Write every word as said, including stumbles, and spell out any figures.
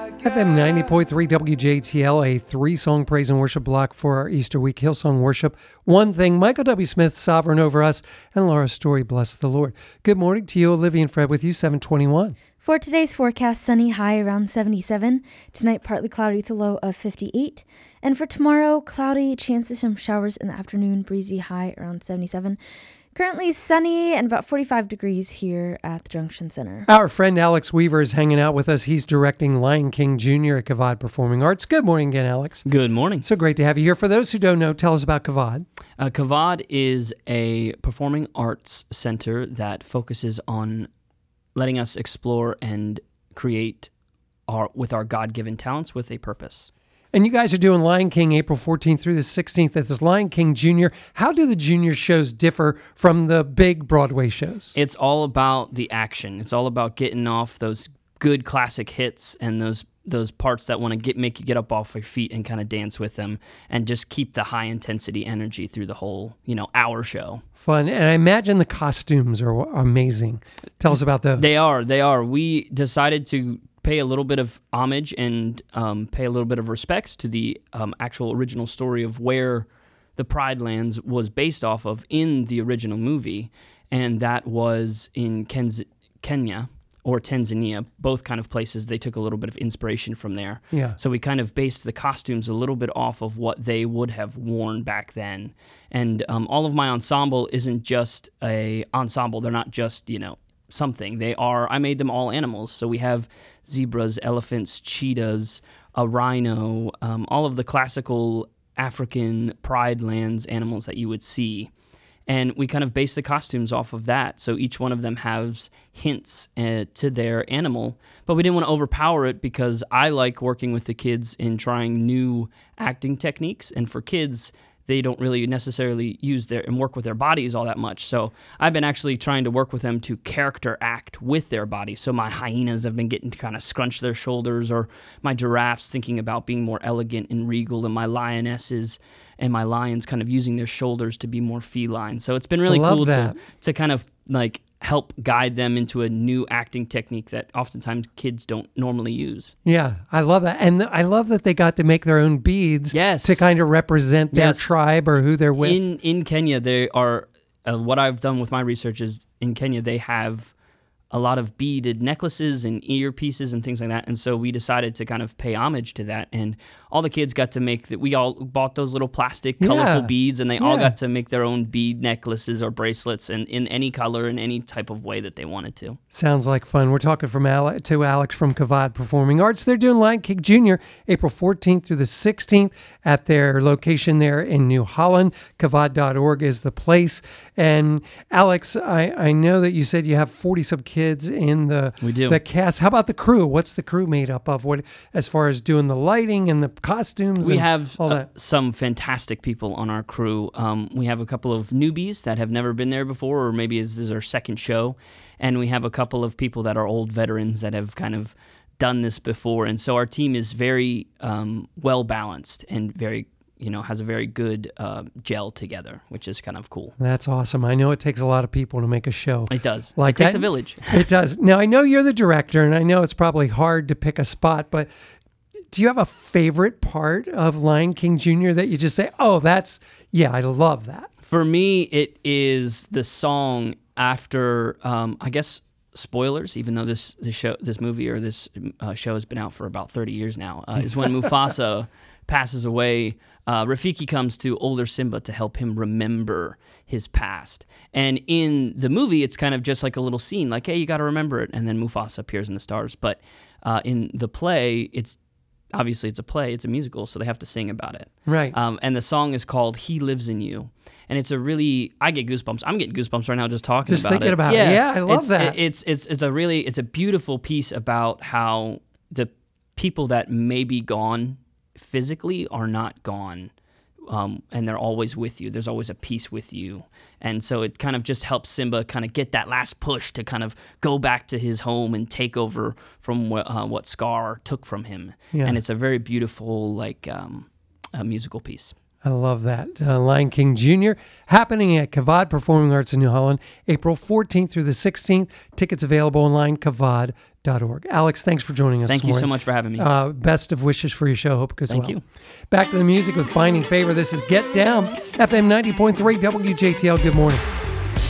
F M ninety point three W J T L, a three-song praise and worship block for our Easter week. Hillsong Worship, One Thing, Michael W. Smith, Sovereign Over Us, and Laura Story, Bless the Lord. Good morning to you, Olivia and Fred with you, seven twenty-one. For today's forecast, sunny, high around seventy-seven. Tonight, partly cloudy with a low of fifty-eight. And for tomorrow, cloudy, chances some showers in the afternoon, breezy, high around seventy-seven. Currently sunny and about forty-five degrees here at the Junction Center. Our friend Alex Weaver is hanging out with us. He's directing Lion King Junior at Kavod Performing Arts. Good morning again, Alex. Good morning. So great to have you here. For those who don't know, tell us about Kavod. Uh, Kavod is a performing arts center that focuses on letting us explore and create our with our God-given talents with a purpose. And you guys are doing Lion King April fourteenth through the sixteenth at this Lion King Junior. How do the junior shows differ from the big Broadway shows? It's all about the action. It's all about getting off those good classic hits and those those parts that want to get make you get up off your feet and kind of dance with them and just keep the high intensity energy through the whole, you know, hour show. Fun. And I imagine the costumes are amazing. Tell us about those. They are. They are. We decided to pay a little bit of homage and um, pay a little bit of respects to the um, actual original story of where the Pride Lands was based off of in the original movie, and that was in Kenz- Kenya or Tanzania, both kind of places. They took a little bit of inspiration from there. Yeah. So we kind of based the costumes a little bit off of what they would have worn back then. And um, all of my ensemble isn't just a ensemble. They're not just, you know, something. They are, I made them all animals. So we have zebras, elephants, cheetahs, a rhino, um, all of the classical African Pride Lands animals that you would see. And we kind of base the costumes off of that. So each one of them has hints uh, to their animal. But we didn't want to overpower it because I like working with the kids in trying new acting techniques. And for kids, they don't really necessarily use their and work with their bodies all that much. So I've been actually trying to work with them to character act with their bodies. So my hyenas have been getting to kind of scrunch their shoulders, or my giraffes thinking about being more elegant and regal, and my lionesses and my lions kind of using their shoulders to be more feline. So it's been really cool to, to kind of like help guide them into a new acting technique that oftentimes kids don't normally use. Yeah, I love that. And I love that they got to make their own beads yes. to kind of represent their yes. tribe or who they're with. In in Kenya, they are, uh, what I've done with my research is in Kenya, they have a lot of beaded necklaces and earpieces and things like that. And so we decided to kind of pay homage to that. And all the kids got to make that. We all bought those little plastic yeah. colorful beads, and they yeah. all got to make their own bead necklaces or bracelets, and in any color and any type of way that they wanted to. Sounds like fun. We're talking from Ale- to Alex from Kavod Performing Arts. They're doing Lion King Junior April fourteenth through the sixteenth at their location there in New Holland. Kavod dot org is the place. And Alex, I, I know that you said you have forty-some kids in the, we do. the cast. How about the crew? What's the crew made up of? What, as far as doing the lighting and the costumes? We and have all uh, that? some fantastic people on our crew. Um, we have a couple of newbies that have never been there before, or maybe this is our second show. And we have a couple of people that are old veterans that have kind of done this before. And so our team is very um, well-balanced and very you know, has a very good uh, gel together, which is kind of cool. That's awesome. I know it takes a lot of people to make a show. It does. Like it takes that. a village. It does. Now, I know you're the director, and I know it's probably hard to pick a spot, but do you have a favorite part of Lion King Junior that you just say, oh, that's, yeah, I love that? For me, it is the song after, um, I guess, spoilers, even though this, this show, this movie or this uh, show has been out for about thirty years now, uh, is when Mufasa passes away. Uh, Rafiki comes to older Simba to help him remember his past. And in the movie, it's kind of just like a little scene, like, hey, you got to remember it. And then Mufasa appears in the stars. But uh, in the play, it's obviously it's a play, it's a musical, so they have to sing about it. Right. Um, and the song is called He Lives in You. And it's a really, I get goosebumps. I'm getting goosebumps right now just talking just about it. Just thinking about yeah. it. Yeah, I love it's, that. It, it's, it's, it's a really, it's a beautiful piece about how the people that may be gone physically are not gone, um, and they're always with you. There's always a piece with you. And so it kind of just helps Simba kind of get that last push to kind of go back to his home and take over from what, uh, what Scar took from him. Yeah. And it's a very beautiful, like, um, uh, musical piece. I love that. Uh, Lion King Junior happening at Kavad Performing Arts in New Holland, April fourteenth through the sixteenth. Tickets available online, kavad dot org. Alex, thanks for joining us. Thank this you so morning. much for having me. Uh, best of wishes for your show. Hope it goes Thank well. you. Back to the music with Finding Favor. This is Get Down, F M ninety point three W J T L. Good morning.